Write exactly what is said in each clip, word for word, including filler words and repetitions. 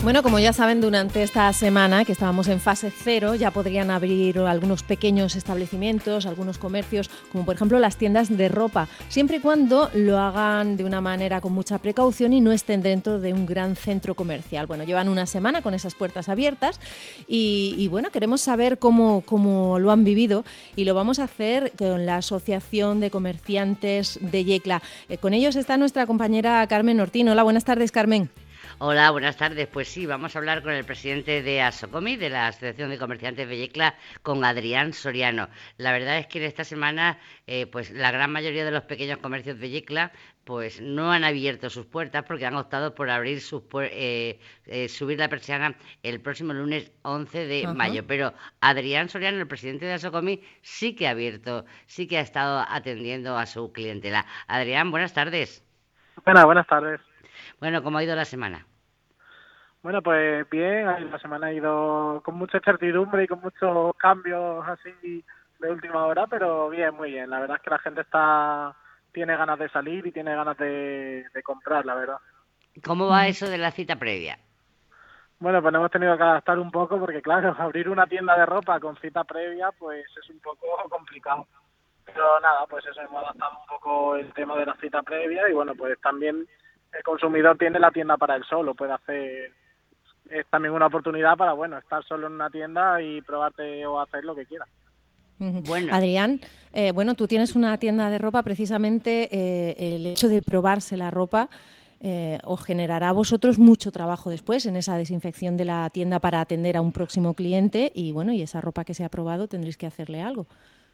Bueno, como ya saben, durante esta semana que estábamos en fase cero, ya podrían abrir algunos pequeños establecimientos, algunos comercios, como por ejemplo las tiendas de ropa, siempre y cuando lo hagan de una manera con mucha precaución y no estén dentro de un gran centro comercial. Bueno, llevan una semana con esas puertas abiertas y, y bueno, queremos saber cómo, cómo lo han vivido y lo vamos a hacer con la Asociación de Comerciantes de Yecla. Eh, con ellos está nuestra compañera Carmen Ortín. Hola, buenas tardes, Carmen. Hola, buenas tardes. Pues sí, vamos a hablar con el presidente de ASOCOMI, de la Asociación de Comerciantes de Yecla, con Adrián Soriano. La verdad es que en esta semana, eh, pues la gran mayoría de los pequeños comercios de Yecla, pues no han abierto sus puertas porque han optado por abrir sus eh, eh, subir la persiana el próximo lunes once de mayo. Uh-huh. Pero Adrián Soriano, el presidente de ASOCOMI, sí que ha abierto, sí que ha estado atendiendo a su clientela. Adrián, buenas tardes. Buenas, buenas tardes. Bueno, ¿cómo ha ido la semana? Bueno, pues bien, la semana ha ido con mucha incertidumbre y con muchos cambios así de última hora, pero bien, muy bien. La verdad es que la gente está tiene ganas de salir y tiene ganas de, de comprar, la verdad. ¿Cómo va eso de la cita previa? Bueno, pues hemos tenido que adaptar un poco porque, claro, abrir una tienda de ropa con cita previa, pues es un poco complicado. Pero nada, pues eso, hemos adaptado un poco el tema de la cita previa y bueno, pues también el consumidor tiene la tienda para él solo, puede hacer, es también una oportunidad para, bueno, estar solo en una tienda y probarte o hacer lo que quieras. Bueno. Adrián, eh, bueno, tú tienes una tienda de ropa, precisamente eh, el hecho de probarse la ropa eh, os generará a vosotros mucho trabajo después en esa desinfección de la tienda para atender a un próximo cliente y bueno, y esa ropa que se ha probado tendréis que hacerle algo.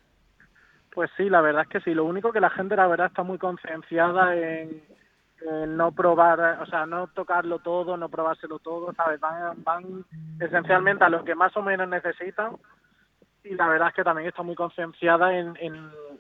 Pues sí, la verdad es que sí, lo único que la gente la verdad está muy concienciada en, en no probar, o sea, no tocarlo todo, no probárselo todo, ¿sabes? Van, van esencialmente a lo que más o menos necesitan. Y la verdad es que también está muy concienciada en, en,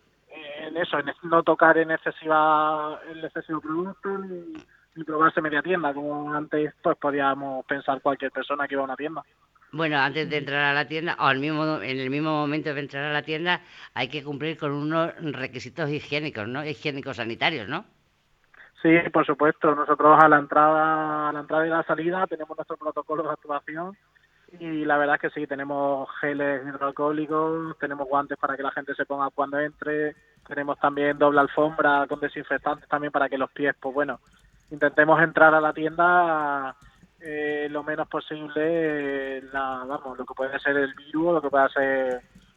en eso, en no tocar en excesiva el excesivo producto ni, ni probarse media tienda, como antes pues podíamos pensar cualquier persona que iba a una tienda. Bueno, antes de entrar a la tienda, o al mismo, en el mismo momento de entrar a la tienda, hay que cumplir con unos requisitos higiénicos, ¿no? Higiénicos sanitarios, ¿no? Sí, por supuesto. Nosotros a la entrada, a la entrada y la salida tenemos nuestro protocolo de actuación. Y la verdad es que sí, tenemos geles hidroalcohólicos, tenemos guantes para que la gente se ponga cuando entre, tenemos también doble alfombra con desinfectantes también para que los pies, pues bueno, intentemos entrar a la tienda eh, lo menos posible, eh, la, vamos, lo que puede ser el virus, lo que pueda ser...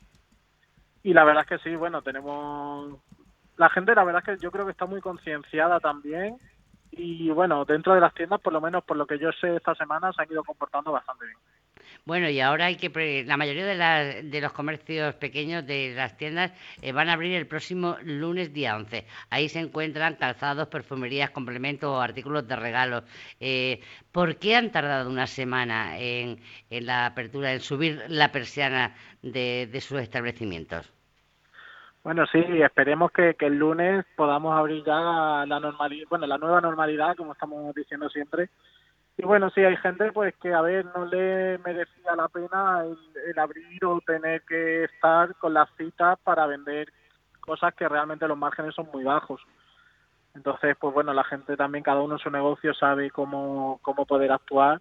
Y la verdad es que sí, bueno, tenemos... La gente, la verdad es que yo creo que está muy concienciada también y bueno, dentro de las tiendas, por lo menos por lo que yo sé esta semana, se han ido comportando bastante bien. Bueno, y ahora hay que... Pre... La mayoría de, la, de los comercios pequeños de las tiendas eh, van a abrir el próximo lunes día once. Ahí se encuentran calzados, perfumerías, complementos o artículos de regalo. Eh, ¿Por qué han tardado una semana en, en la apertura, en subir la persiana de, de sus establecimientos? Bueno, sí, esperemos que, que el lunes podamos abrir ya la normalidad, bueno, la nueva normalidad, como estamos diciendo siempre. Y bueno, sí, hay gente pues que, a ver, no le merecía la pena el, el abrir o tener que estar con las citas para vender cosas que realmente los márgenes son muy bajos. Entonces, pues bueno, la gente también, cada uno en su negocio sabe cómo, cómo poder actuar.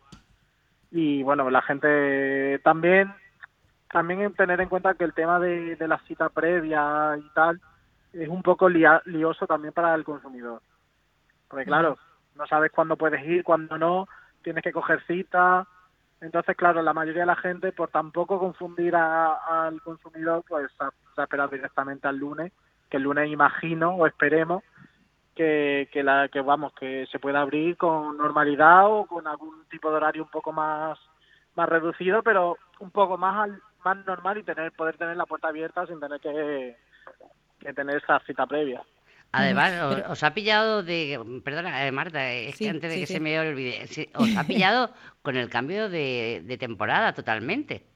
Y bueno, la gente también, también tener en cuenta que el tema de, de la cita previa y tal es un poco lia, lioso también para el consumidor. Porque claro, no sabes cuándo puedes ir, cuándo no, tienes que coger cita. Entonces, claro, la mayoría de la gente, por tampoco confundir a, al consumidor, pues se ha esperado directamente al lunes, que el lunes imagino o esperemos que, que, la, que vamos que se pueda abrir con normalidad o con algún tipo de horario un poco más, más reducido, pero un poco más al, más normal y tener poder tener la puerta abierta sin tener que, que tener esa cita previa. Además, Pero... os ha pillado de... Perdona, eh, Marta, es sí, que antes de sí, que sí. se me olvide, sí, os ha pillado con el cambio de, de temporada totalmente.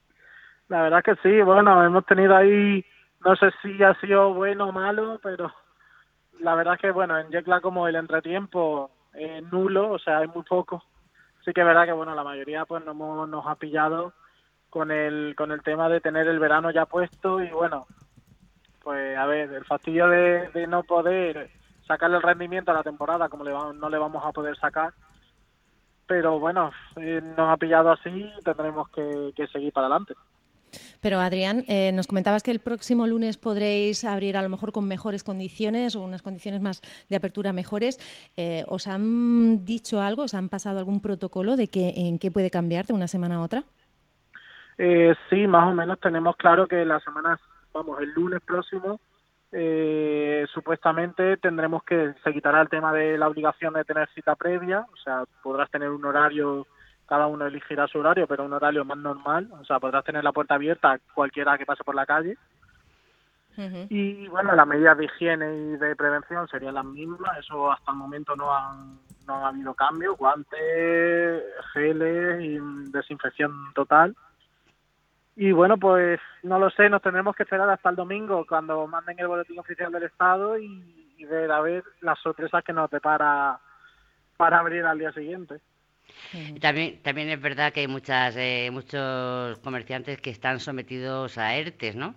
La verdad que sí, bueno, hemos tenido ahí, no sé si ha sido bueno o malo, pero la verdad es que, bueno, en Yecla como el entretiempo es nulo, o sea, hay muy poco. Sí que es verdad que, bueno, la mayoría pues nos, nos ha pillado con el, con el tema de tener el verano ya puesto y, bueno, pues a ver, el fastidio de, de no poder sacarle el rendimiento a la temporada como le vamos, no le vamos a poder sacar, pero bueno, eh, nos ha pillado así y tendremos que, que seguir para adelante. Pero Adrián, eh, nos comentabas que el próximo lunes podréis abrir a lo mejor con mejores condiciones o unas condiciones más de apertura mejores. Eh, ¿Os han dicho algo, os han pasado algún protocolo de que en qué puede cambiar de una semana a otra? Eh, sí, más o menos tenemos claro que la semana, vamos, el lunes próximo, eh, supuestamente tendremos que, se quitará el tema de la obligación de tener cita previa, o sea, podrás tener un horario, cada uno elegirá su horario, pero un horario más normal, o sea, podrás tener la puerta abierta a cualquiera que pase por la calle. Uh-huh. Y bueno, las medidas de higiene y de prevención serían las mismas, eso hasta el momento no han, no ha habido cambios, guantes, geles y desinfección total. Y bueno, pues no lo sé, nos tendremos que esperar hasta el domingo cuando manden el boletín oficial del Estado y, y ver a ver las sorpresas que nos depara para abrir al día siguiente. También también es verdad que hay muchas eh, muchos comerciantes que están sometidos a ERTES, ¿no?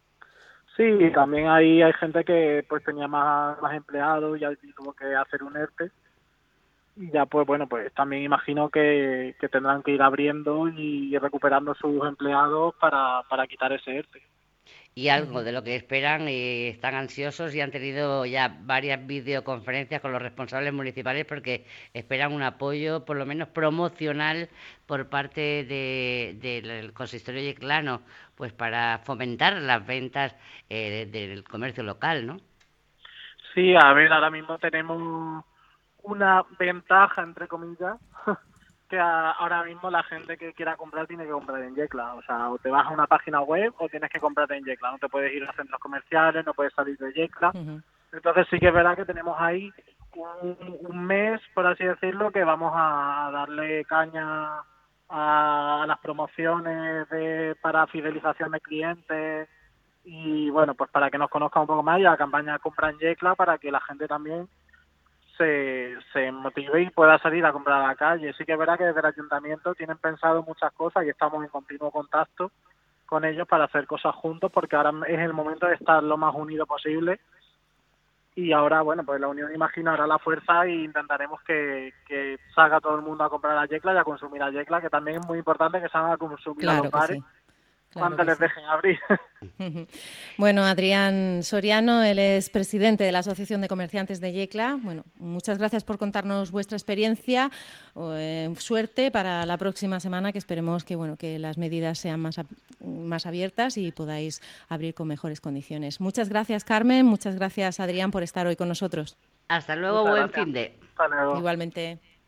Sí, también hay hay gente que pues tenía más, más empleados y tuvo que hacer un ERTE. Y ya pues bueno, pues también imagino que, que tendrán que ir abriendo y recuperando sus empleados para, para quitar ese ERTE. Y algo de lo que esperan y están ansiosos y han tenido ya varias videoconferencias con los responsables municipales porque esperan un apoyo por lo menos promocional por parte de, del consistorio yeclano, pues para fomentar las ventas eh, del comercio local, ¿no? Sí, a ver, ahora mismo tenemos una ventaja, entre comillas, que a, ahora mismo la gente que quiera comprar tiene que comprar en Yecla. O sea, o te vas a una página web o tienes que comprarte en Yecla. No te puedes ir a centros comerciales, no puedes salir de Yecla. Uh-huh. Entonces sí que es verdad que tenemos ahí un, un mes, por así decirlo, que vamos a darle caña a, a las promociones de para fidelización de clientes y, bueno, pues para que nos conozcan un poco más y a la campaña Compra en Yecla para que la gente también Se, se motive y pueda salir a comprar a la calle. Sí que es verdad que desde el ayuntamiento tienen pensado muchas cosas y estamos en continuo contacto con ellos para hacer cosas juntos porque ahora es el momento de estar lo más unido posible y ahora, bueno, pues la unión imagino hará la fuerza e intentaremos que, que salga todo el mundo a comprar a Yecla y a consumir a Yecla, que también es muy importante que salgan a consumir claro a los bares. Sí. Claro cuando les sí. dejen abrir. Bueno, Adrián Soriano, él es presidente de la Asociación de Comerciantes de Yecla. Bueno, muchas gracias por contarnos vuestra experiencia. Eh, suerte para la próxima semana, que esperemos que bueno que las medidas sean más, más abiertas y podáis abrir con mejores condiciones. Muchas gracias, Carmen. Muchas gracias, Adrián, por estar hoy con nosotros. Hasta luego, Muchas buen gracias. fin de. Hasta luego. Igualmente.